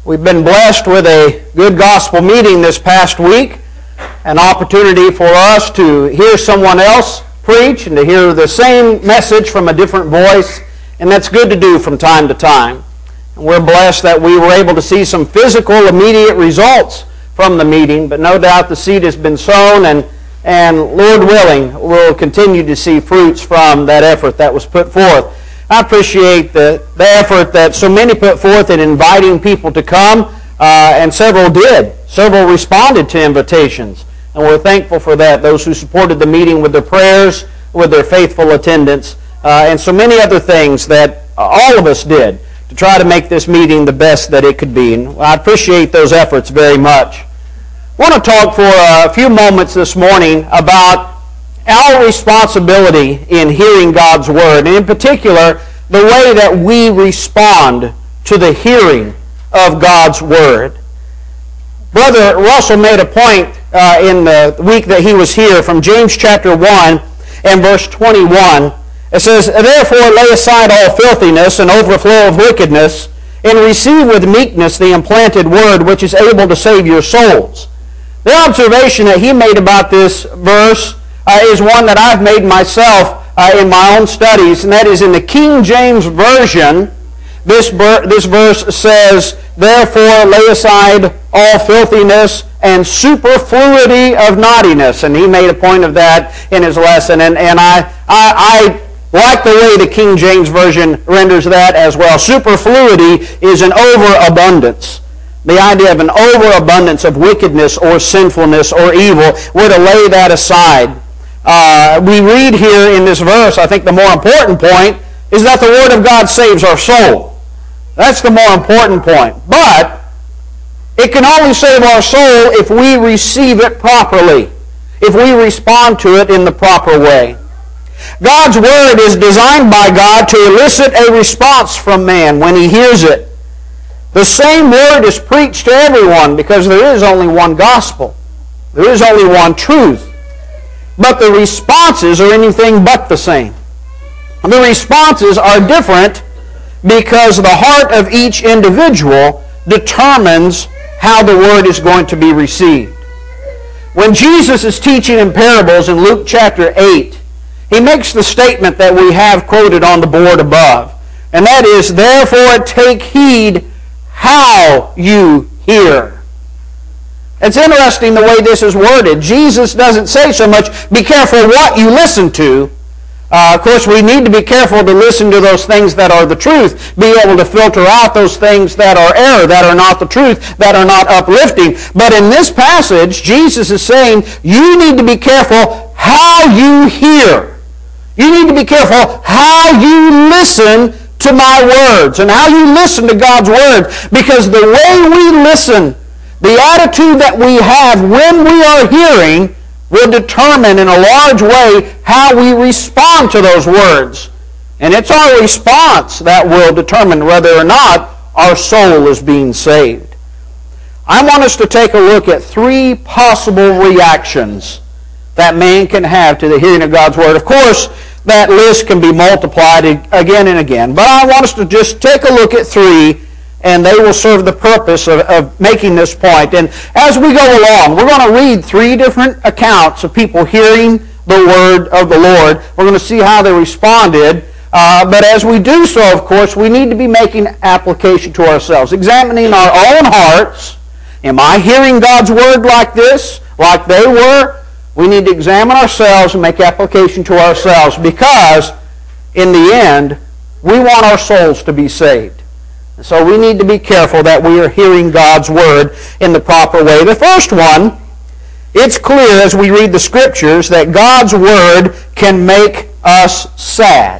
We've been blessed with a good gospel meeting this past week, an opportunity for us to hear someone else preach and to hear the same message from a different voice, and that's good to do from time to time. And we're blessed that we were able to see some physical, immediate results from the meeting, but no doubt the seed has been sown, and Lord willing, we'll continue to see fruits from that effort that was put forth. I appreciate the effort that so many put forth in inviting people to come, and several did. Several responded to invitations, and we're thankful for that. Those who supported the meeting with their prayers, with their faithful attendance, and so many other things that all of us did to try to make this meeting the best that it could be. And I appreciate those efforts very much. I want to talk for a few moments this morning about our responsibility in hearing God's Word, and in particular, the way that we respond to the hearing of God's Word. Brother Russell made a point in the week that he was here from James chapter 1 and verse 21. It says, "Therefore lay aside all filthiness and overflow of wickedness, and receive with meekness the implanted Word, which is able to save your souls." The observation that he made about this verse is one that I've made myself in my own studies, and that is in the King James Version. This verse says, "Therefore lay aside all filthiness and superfluity of naughtiness," and he made a point of that in his lesson, and I like the way the King James Version renders that as well. Superfluity is an overabundance. The idea of an overabundance of wickedness or sinfulness or evil. We're to lay that aside. We read here in this verse, I think the more important point is that the Word of God saves our soul. That's the more important point. But it can only save our soul if we receive it properly, if we respond to it in the proper way. God's Word is designed by God to elicit a response from man when he hears it. The same Word is preached to everyone because there is only one gospel. There is only one truth. But the responses are anything but the same. The responses are different because the heart of each individual determines how the Word is going to be received. When Jesus is teaching in parables in Luke chapter 8, he makes the statement that we have quoted on the board above, and that is, "Therefore take heed how you hear." It's interesting the way this is worded. Jesus doesn't say so much, be careful what you listen to. Of course, we need to be careful to listen to those things that are the truth, be able to filter out those things that are error, that are not the truth, that are not uplifting. But in this passage, Jesus is saying, you need to be careful how you hear. You need to be careful how you listen to my words and how you listen to God's Word, because the way we listen, the attitude that we have when we are hearing, will determine in a large way how we respond to those words. And it's our response that will determine whether or not our soul is being saved. I want us to take a look at three possible reactions that man can have to the hearing of God's Word. Of course, that list can be multiplied again and again, but I want us to just take a look at three, and they will serve the purpose of making this point. And as we go along, we're going to read three different accounts of people hearing the Word of the Lord. We're going to see how they responded. But as we do so, of course, we need to be making application to ourselves, examining our own hearts. Am I hearing God's Word like this, like they were? We need to examine ourselves and make application to ourselves, because in the end, we want our souls to be saved. So we need to be careful that we are hearing God's Word in the proper way. The first one, it's clear as we read the Scriptures that God's Word can make us sad.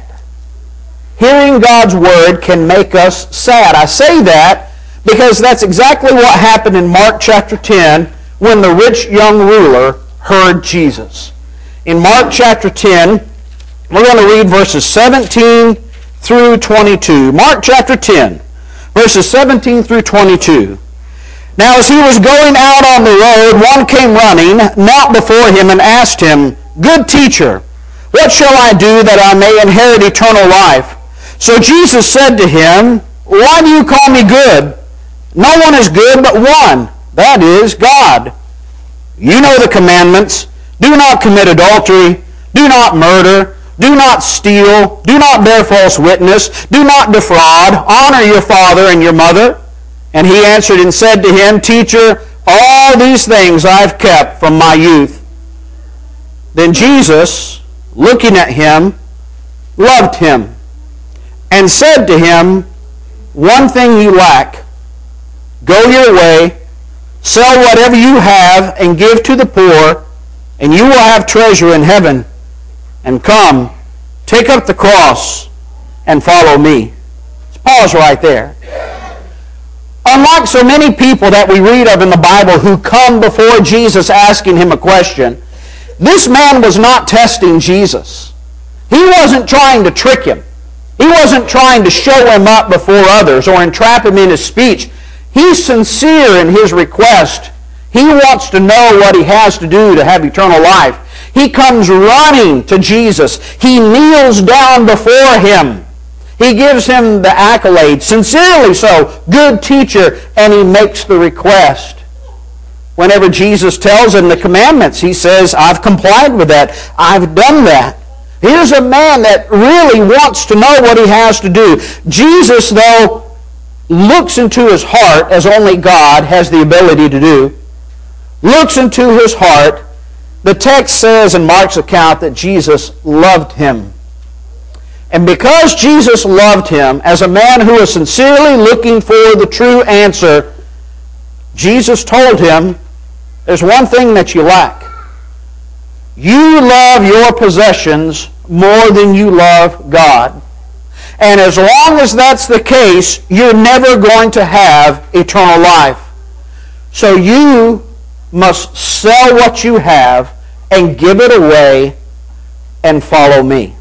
Hearing God's Word can make us sad. I say that because that's exactly what happened in Mark chapter 10 when the rich young ruler heard Jesus. In Mark chapter 10, we're going to read verses 17 through 22. Mark chapter 10. Verses 17 through 22. "Now as he was going out on the road, one came running, knelt before him, and asked him, 'Good teacher, what shall I do that I may inherit eternal life?' So Jesus said to him, 'Why do you call me good? No one is good but one, that is God. You know the commandments. Do not commit adultery. Do not murder. Do not steal. Do not bear false witness. Do not defraud. Honor your father and your mother. And he answered and said to him, Teacher, all these things I've kept from my youth. Then Jesus, looking at him, loved him, and said to him, One thing you lack. Go your way, sell whatever you have, and give to the poor, and you will have treasure in heaven. And come, take up the cross, and follow me. Let's pause right there. Unlike so many people that we read of in the Bible who come before Jesus asking him a question, this man was not testing Jesus. He wasn't trying to trick him. He wasn't trying to show him up before others or entrap him in his speech. He's sincere in his request. He wants to know what he has to do to have eternal life. He comes running to Jesus. He kneels down before him. He gives him the accolade, sincerely so, good teacher, and he makes the request. Whenever Jesus tells him the commandments, he says, I've complied with that. I've done that. Here's a man that really wants to know what he has to do. Jesus, though, looks into his heart as only God has the ability to do. Looks into his heart. The text says in Mark's account that Jesus loved him. And because Jesus loved him, as a man who was sincerely looking for the true answer, Jesus told him, there's one thing that you lack. You love your possessions more than you love God. And as long as that's the case, you're never going to have eternal life. So you must sell what you have and give it away and follow me.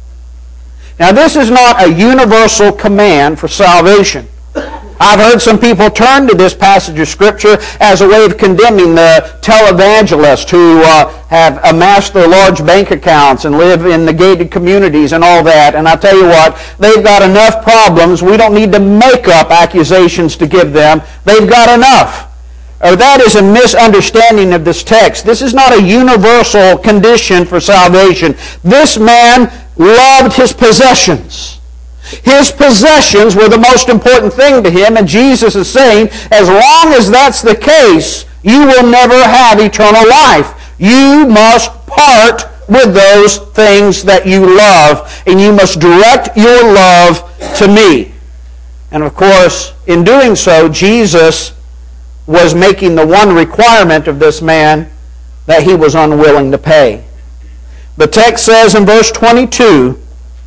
Now, this is not a universal command for salvation. I've heard some people turn to this passage of Scripture as a way of condemning the televangelists who have amassed their large bank accounts and live in the gated communities and all that. And I tell you what, they've got enough problems. We don't need to make up accusations to give them. They've got enough. Or that is a misunderstanding of this text. This is not a universal condition for salvation. This man loved his possessions. His possessions were the most important thing to him, and Jesus is saying, as long as that's the case, you will never have eternal life. You must part with those things that you love, and you must direct your love to me. And of course, in doing so, Jesus was making the one requirement of this man that he was unwilling to pay. The text says in verse 22,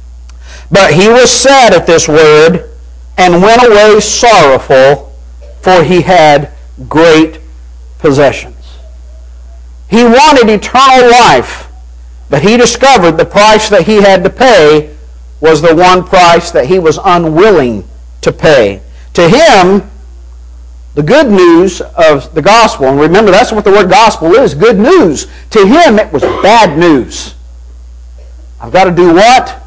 But he was sad at this word, and went away sorrowful, for he had great possessions. He wanted eternal life, but he discovered the price that he had to pay was the one price that he was unwilling to pay. To him, the good news of the gospel, and remember that's what the word gospel is, good news. To him it was bad news. I've got to do what?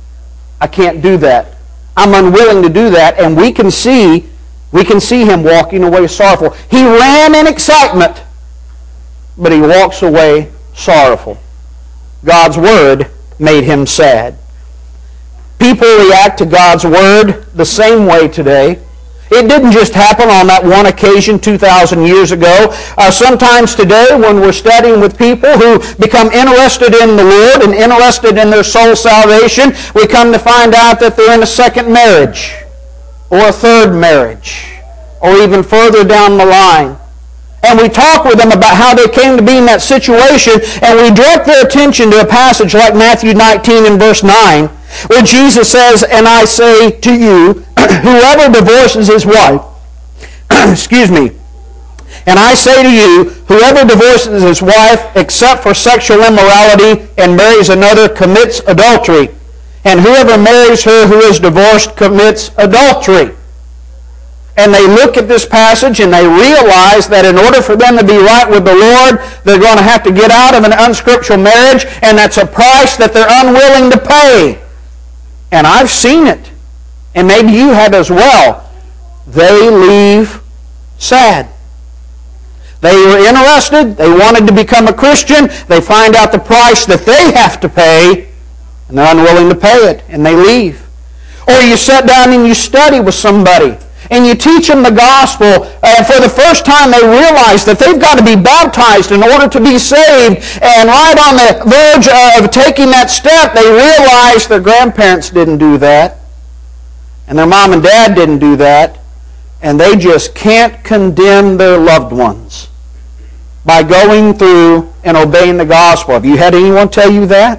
I can't do that. I'm unwilling to do that, and we can see him walking away sorrowful. He ran in excitement, but he walks away sorrowful. God's word made him sad. People react to God's word the same way today. It didn't just happen on that one occasion 2,000 years ago. Sometimes today when we're studying with people who become interested in the Lord and interested in their soul salvation, we come to find out that they're in a second marriage or a third marriage or even further down the line. And we talk with them about how they came to be in that situation, and we direct their attention to a passage like Matthew 19 and verse 9, where Jesus says, And I say to you, whoever divorces his wife, and I say to you, whoever divorces his wife except for sexual immorality and marries another commits adultery. And whoever marries her who is divorced commits adultery. And they look at this passage and they realize that in order for them to be right with the Lord, they're going to have to get out of an unscriptural marriage, and that's a price that they're unwilling to pay. And I've seen it. And maybe you have as well. They leave sad. They were interested. They wanted to become a Christian. They find out the price that they have to pay, and they're unwilling to pay it, and they leave. Or you sit down and you study with somebody, and you teach them the gospel, and for the first time they realize that they've got to be baptized in order to be saved, and right on the verge of taking that step, they realize their grandparents didn't do that, and their mom and dad didn't do that, and they just can't condemn their loved ones by going through and obeying the gospel. Have you had anyone tell you that?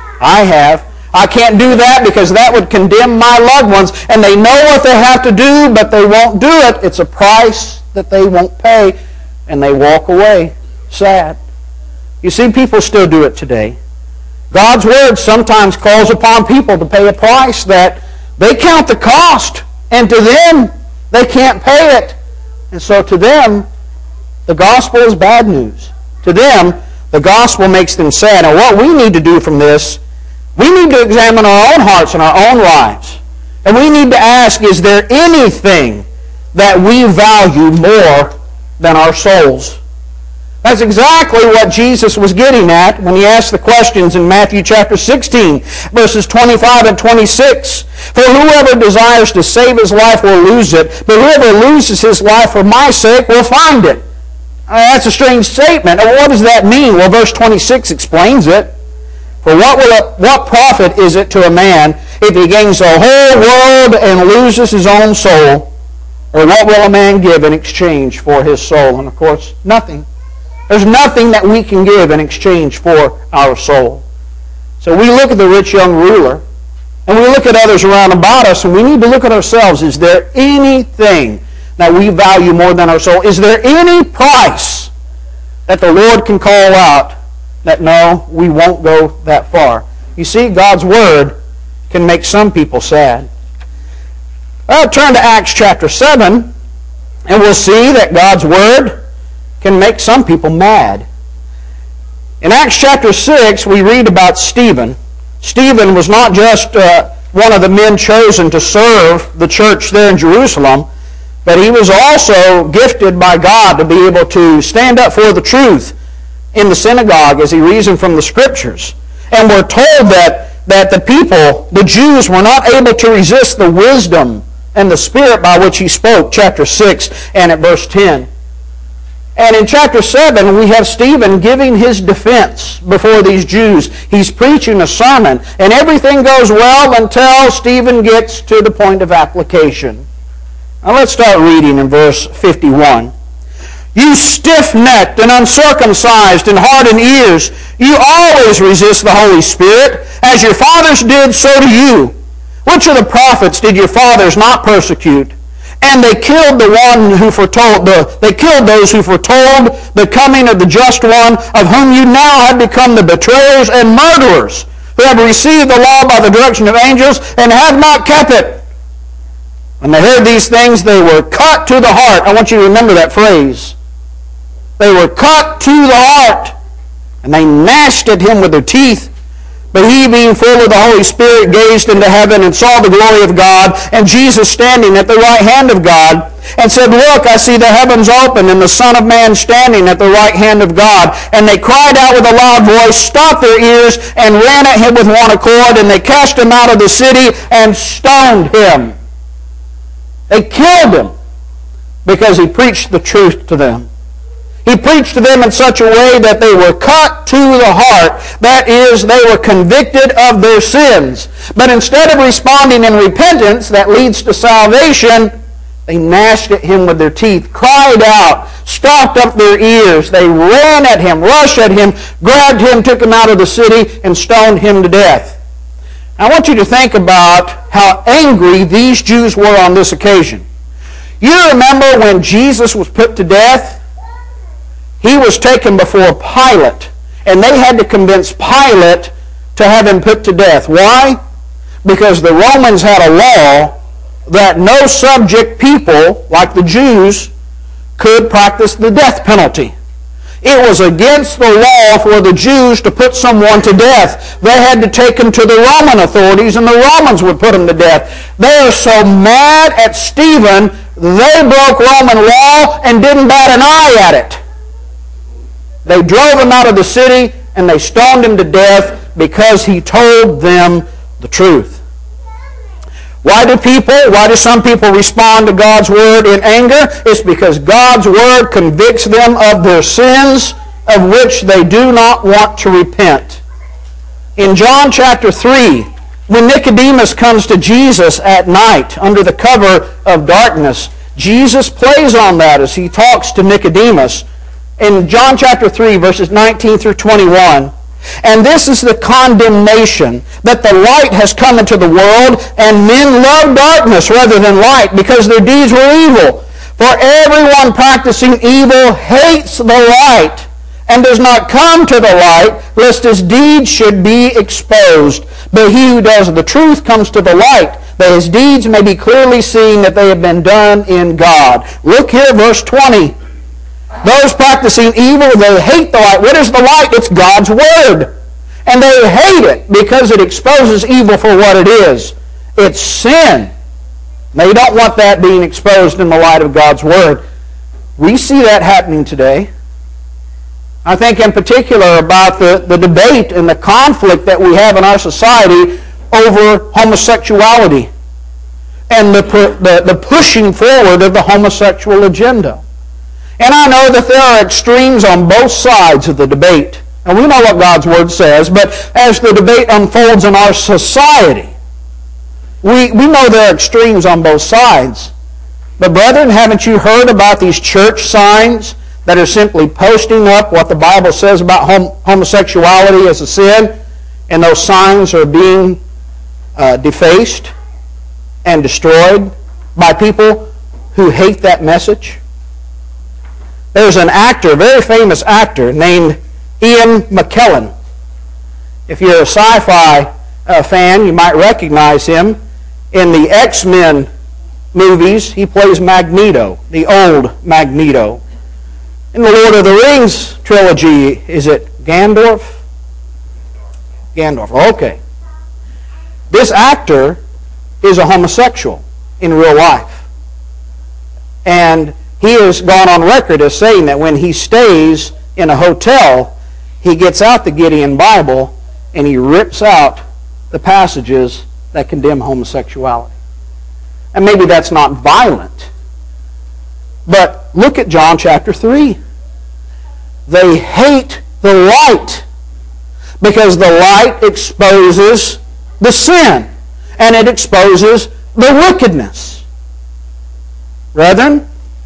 I have. I can't do that because that would condemn my loved ones, and they know what they have to do, but they won't do it. It's a price that they won't pay, and they walk away sad. You see, people still do it today. God's Word sometimes calls upon people to pay a price that they count the cost, and to them, they can't pay it. And so to them, the gospel is bad news. To them, the gospel makes them sad. And what we need to do from this, we need to examine our own hearts and our own lives. And we need to ask, is there anything that we value more than our souls? That's exactly what Jesus was getting at when he asked the questions in Matthew chapter 16, verses 25 and 26. For whoever desires to save his life will lose it, but whoever loses his life for my sake will find it. That's a strange statement. What does that mean? Well, verse 26 explains it. For what profit is it to a man if he gains the whole world and loses his own soul? Or what will a man give in exchange for his soul? And of course, nothing. There's nothing that we can give in exchange for our soul. So we look at the rich young ruler, and we look at others around about us, and we need to look at ourselves. Is there anything that we value more than our soul? Is there any price that the Lord can call out that no, we won't go that far? You see, God's Word can make some people sad. Turn to Acts chapter 7, and we'll see that God's Word can make some people mad. In Acts chapter 6, we read about Stephen. Stephen was not just one of the men chosen to serve the church there in Jerusalem, but he was also gifted by God to be able to stand up for the truth in the synagogue as he reasoned from the Scriptures. And we're told that the people, the Jews, were not able to resist the wisdom and the spirit by which he spoke, chapter 6 and at verse 10. And in chapter 7, we have Stephen giving his defense before these Jews. He's preaching a sermon, and everything goes well until Stephen gets to the point of application. Now let's start reading in verse 51. You stiff-necked and uncircumcised and hardened ears, you always resist the Holy Spirit. As your fathers did, so do you. Which of the prophets did your fathers not persecute? And they killed they killed those who foretold the coming of the just one, of whom you now have become the betrayers and murderers, who have received the law by the direction of angels and have not kept it. When they heard these things, they were cut to the heart. I want you to remember that phrase. They were cut to the heart, and they gnashed at him with their teeth. But he, being full of the Holy Spirit, gazed into heaven and saw the glory of God, and Jesus standing at the right hand of God, and said, Look, I see the heavens open, and the Son of Man standing at the right hand of God. And they cried out with a loud voice, stopped their ears, and ran at him with one accord, and they cast him out of the city and stoned him. They killed him because he preached the truth to them. He preached to them in such a way that they were cut to the heart. That is, they were convicted of their sins. But instead of responding in repentance that leads to salvation, they gnashed at him with their teeth, cried out, stopped up their ears. They ran at him, rushed at him, grabbed him, took him out of the city, and stoned him to death. I want you to think about how angry these Jews were on this occasion. You remember when Jesus was put to death? He was taken before Pilate, and they had to convince Pilate to have him put to death. Why? Because the Romans had a law that no subject people, like the Jews, could practice the death penalty. It was against the law for the Jews to put someone to death. They had to take him to the Roman authorities, and the Romans would put him to death. They are so mad at Stephen They broke Roman law and didn't bat an eye at it. They drove him out of the city and they stoned him to death because he told them the truth. Why do some people respond to God's Word in anger? It's because God's Word convicts them of their sins of which they do not want to repent. In John chapter 3, when Nicodemus comes to Jesus at night under the cover of darkness, Jesus plays on that as he talks to Nicodemus. In John chapter 3, verses 19 through 21, and this is the condemnation, that the light has come into the world, and men love darkness rather than light, because their deeds were evil. For everyone practicing evil hates the light, and does not come to the light, lest his deeds should be exposed. But he who does the truth comes to the light, that his deeds may be clearly seen that they have been done in God. Look here, verse 20. Those practicing evil, they hate the light. What is the light? It's God's Word. And they hate it because it exposes evil for what it is. It's sin. They don't want that being exposed in the light of God's Word. We see that happening today. I think in particular about the debate and the conflict that we have in our society over homosexuality and the pushing forward of the homosexual agenda. And I know that there are extremes on both sides of the debate. And we know what God's Word says, but as the debate unfolds in our society, we know there are extremes on both sides. But brethren, haven't you heard about these church signs that are simply posting up what the Bible says about homosexuality as a sin, and those signs are being defaced and destroyed by people who hate that message? There's an actor, a very famous actor, named Ian McKellen. If you're a sci-fi fan, you might recognize him. In the X-Men movies, he plays Magneto, the old Magneto. In the Lord of the Rings trilogy, is it Gandalf? Gandalf, okay. This actor is a homosexual in real life. And he has gone on record as saying that when he stays in a hotel, he gets out the Gideon Bible and he rips out the passages that condemn homosexuality. And maybe that's not violent, but look at John chapter 3. They hate the light because the light exposes the sin and it exposes the wickedness. Brethren,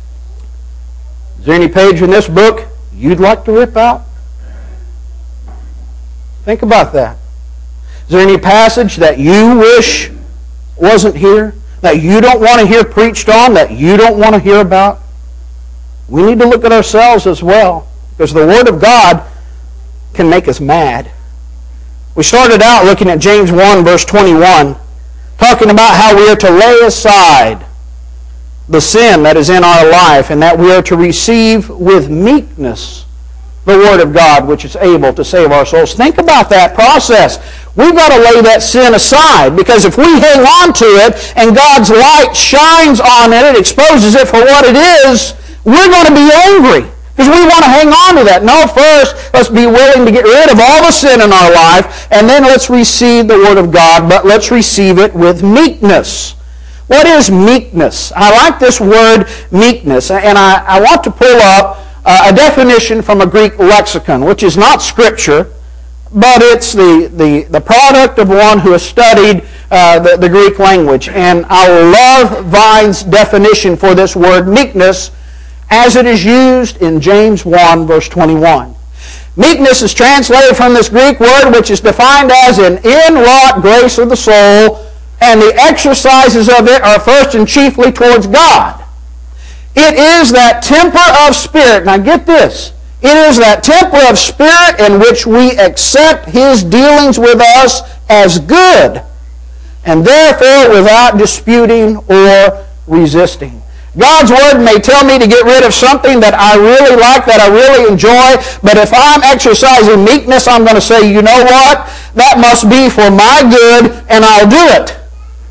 is there any page in this book you'd like to rip out? Think about that. Is there any passage that you wish wasn't here, that you don't want to hear preached on, that you don't want to hear about? We need to look at ourselves as well, because the Word of God can make us mad. We started out looking at James 1, verse 21, talking about how we are to lay aside the sin that is in our life, and that we are to receive with meekness the Word of God, which is able to save our souls. Think about that process. We've got to lay that sin aside, because if we hang on to it and God's light shines on it, it exposes it for what it is, we're going to be angry, because we want to hang on to that. No, first, let's be willing to get rid of all the sin in our life, and then let's receive the Word of God, but let's receive it with meekness. What is meekness? I like this word meekness, and I want to pull up a definition from a Greek lexicon, which is not Scripture, but it's the product of one who has studied the Greek language. And I love Vine's definition for this word meekness as it is used in James 1, verse 21. Meekness is translated from this Greek word, which is defined as an inwrought grace of the soul, and the exercises of it are first and chiefly towards God. It is that temper of spirit. Now get this. It is that temper of spirit in which we accept His dealings with us as good, and therefore without disputing or resisting. God's Word may tell me to get rid of something that I really like, that I really enjoy, but if I'm exercising meekness, I'm going to say, you know what? That must be for my good, and I'll do it.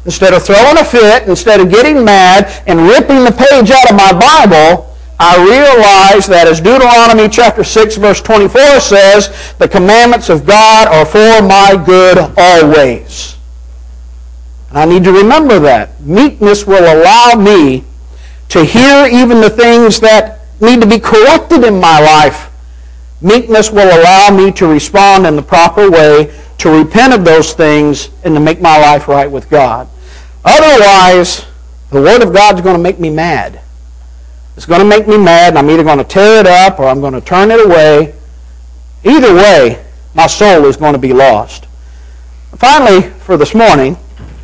instead of throwing a fit, instead of getting mad and ripping the page out of my Bible, I realize that as Deuteronomy chapter 6 verse 24 says, the commandments of God are for my good always. And I need to remember that. Meekness will allow me to hear even the things that need to be corrected in my life. Meekness will allow me to respond in the proper way, to repent of those things, and to make my life right with God. Otherwise, the Word of God is going to make me mad. It's going to make me mad, and I'm either going to tear it up or I'm going to turn it away. Either way, my soul is going to be lost. Finally, for this morning,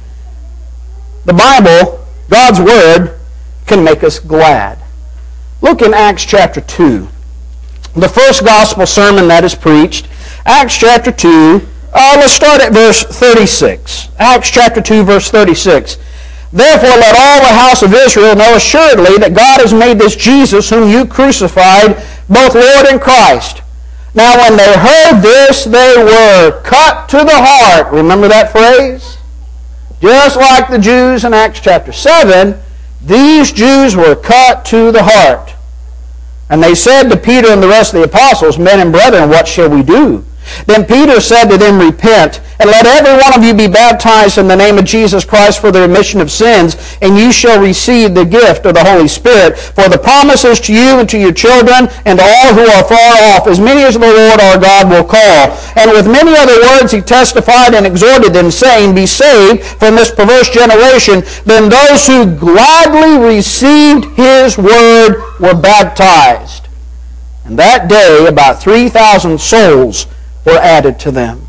the Bible, God's Word, can make us glad. Look in Acts chapter 2. The first gospel sermon that is preached, Acts chapter 2, let's start at verse 36. Acts chapter 2, verse 36. Therefore let all the house of Israel know assuredly that God has made this Jesus, whom you crucified, both Lord and Christ. Now when they heard this, they were cut to the heart. Remember that phrase? Just like the Jews in Acts chapter 7, these Jews were cut to the heart. And they said to Peter and the rest of the apostles, Men and brethren, what shall we do? Then Peter said to them, Repent, and let every one of you be baptized in the name of Jesus Christ for the remission of sins, and you shall receive the gift of the Holy Spirit. For the promise is to you and to your children, and to all who are far off, as many as the Lord our God will call. And with many other words he testified and exhorted them, saying, Be saved from this perverse generation. Then those who gladly received his word were baptized. And that day about 3,000 souls were added to them.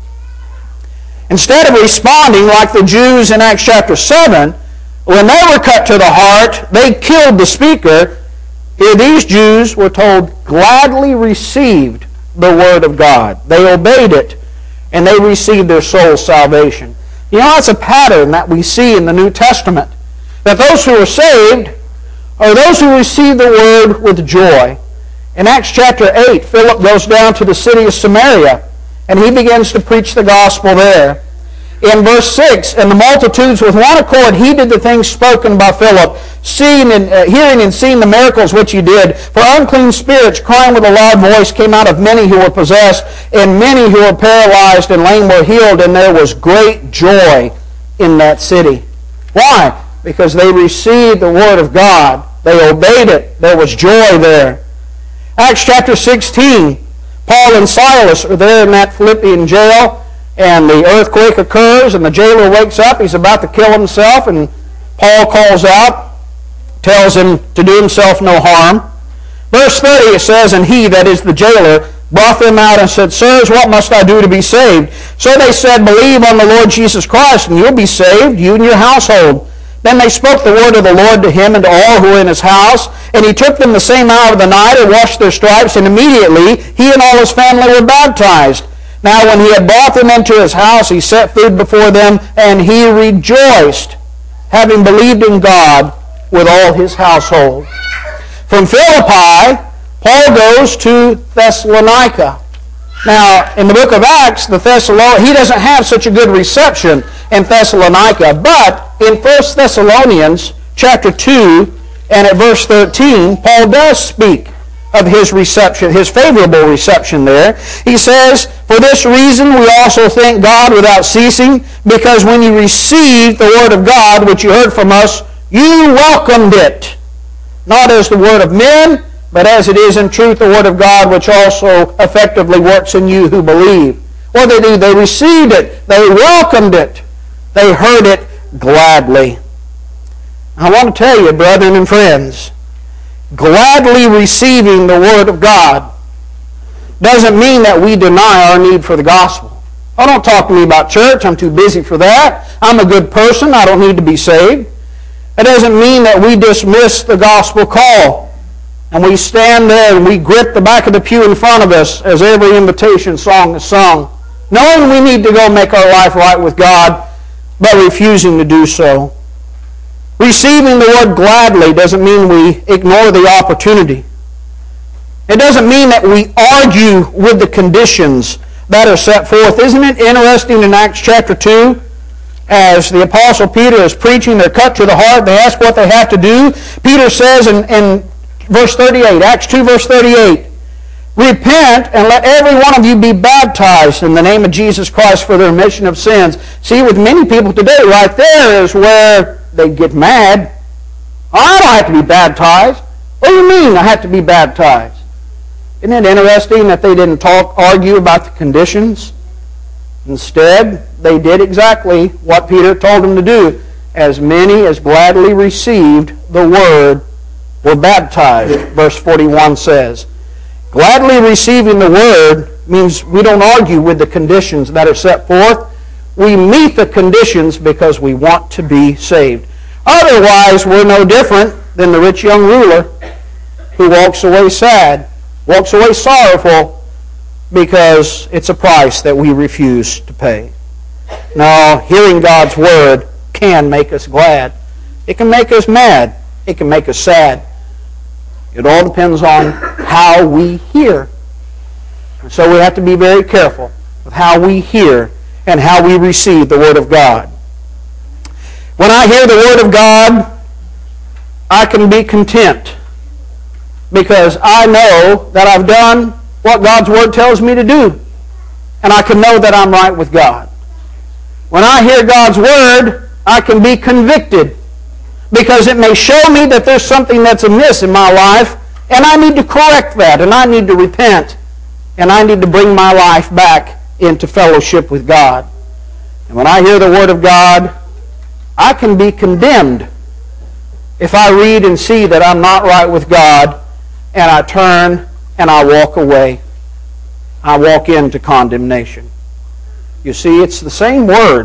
Instead of responding like the Jews in Acts chapter 7, when they were cut to the heart, they killed the speaker. Here these Jews were told gladly received the word of God. They obeyed it, and they received their soul's salvation. You know, that's a pattern that we see in the New Testament. That those who are saved are those who receive the word with joy. In Acts chapter 8, Philip goes down to the city of Samaria, and he begins to preach the gospel there. In verse 6, And the multitudes with one accord heeded the things spoken by Philip, hearing and seeing the miracles which he did. For unclean spirits, crying with a loud voice, came out of many who were possessed, and many who were paralyzed and lame were healed, and there was great joy in that city. Why? Because they received the word of God. They obeyed it. There was joy there. Acts chapter 16, Paul and Silas are there in that Philippian jail, and the earthquake occurs, and the jailer wakes up. He's about to kill himself, and Paul calls out, tells him to do himself no harm. Verse 30, it says, And he, that is the jailer, brought them out and said, Sirs, what must I do to be saved? So they said, Believe on the Lord Jesus Christ, and you'll be saved, you and your household. Then they spoke the word of the Lord to him and to all who were in his house. And he took them the same hour of the night and washed their stripes, and immediately he and all his family were baptized. Now when he had brought them into his house, he set food before them, and he rejoiced, having believed in God with all his household. From Philippi, Paul goes to Thessalonica. Now, in the book of Acts, he doesn't have such a good reception in Thessalonica, but in 1 Thessalonians chapter 2 and at verse 13, Paul does speak of his reception, his favorable reception there. He says, For this reason we also thank God without ceasing, because when you received the word of God, which you heard from us, you welcomed it, not as the word of men, but as it is in truth the word of God, which also effectively works in you who believe. What did they do? They received it. They welcomed it. They heard it gladly. I want to tell you, brethren and friends, gladly receiving the word of God doesn't mean that we deny our need for the gospel. Oh, don't talk to me about church. I'm too busy for that. I'm a good person. I don't need to be saved. It doesn't mean that we dismiss the gospel call and we stand there and we grip the back of the pew in front of us as every invitation song is sung, knowing we need to go make our life right with God, but refusing to do so. Receiving the word gladly doesn't mean we ignore the opportunity. It doesn't mean that we argue with the conditions that are set forth. Isn't it interesting in Acts chapter 2 as the Apostle Peter is preaching, they're cut to the heart. They ask what they have to do. Peter says in verse 38, Acts 2 verse 38, repent and let every one of you be baptized in the name of Jesus Christ for the remission of sins. See, with many people today, right there is where they get mad. I don't have to be baptized. What do you mean I have to be baptized? Isn't it interesting that they didn't argue about the conditions? Instead, they did exactly what Peter told them to do. As many as gladly received the word were baptized, verse 41 says. Gladly receiving the word means we don't argue with the conditions that are set forth. We meet the conditions because we want to be saved. Otherwise, we're no different than the rich young ruler who walks away sad, walks away sorrowful, because it's a price that we refuse to pay. Now, hearing God's word can make us glad. It can make us mad. It can make us sad. It all depends on how we hear. And so we have to be very careful with how we hear and how we receive the word of God. When I hear the word of God, I can be content because I know that I've done what God's word tells me to do. And I can know that I'm right with God. When I hear God's word, I can be convicted because it may show me that there's something that's amiss in my life, and I need to correct that, and I need to repent, and I need to bring my life back into fellowship with God. And when I hear the word of God, I can be condemned if I read and see that I'm not right with God, and I turn and I walk away. I walk into condemnation. You see, it's the same word.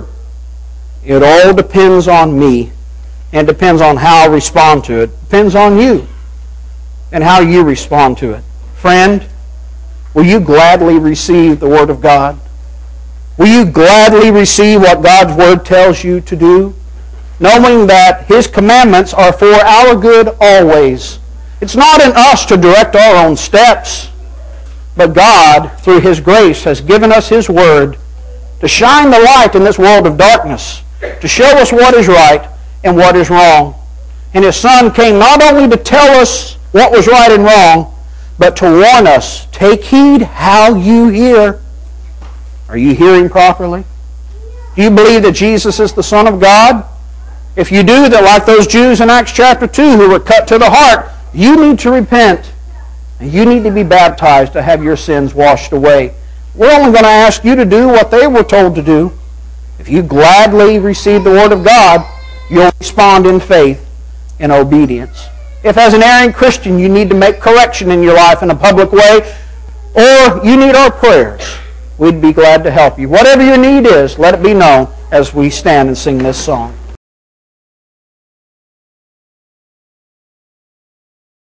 It all depends on me and depends on how I respond to it. Depends on you and how you respond to it. Friend, will you gladly receive the word of God? Will you gladly receive what God's word tells you to do, knowing that his commandments are for our good always? It's not in us to direct our own steps, but God, through his grace, has given us his word to shine the light in this world of darkness, to show us what is right and what is wrong. And his Son came not only to tell us what was right and wrong, but to warn us, take heed how you hear. Are you hearing properly? Do you believe that Jesus is the Son of God? If you do, that like those Jews in Acts chapter 2 who were cut to the heart, you need to repent. And you need to be baptized to have your sins washed away. We're only going to ask you to do what they were told to do. If you gladly receive the word of God, you'll respond in faith and obedience. If as an erring Christian you need to make correction in your life in a public way, or you need our prayers, we'd be glad to help you. Whatever your need is, let it be known as we stand and sing this song.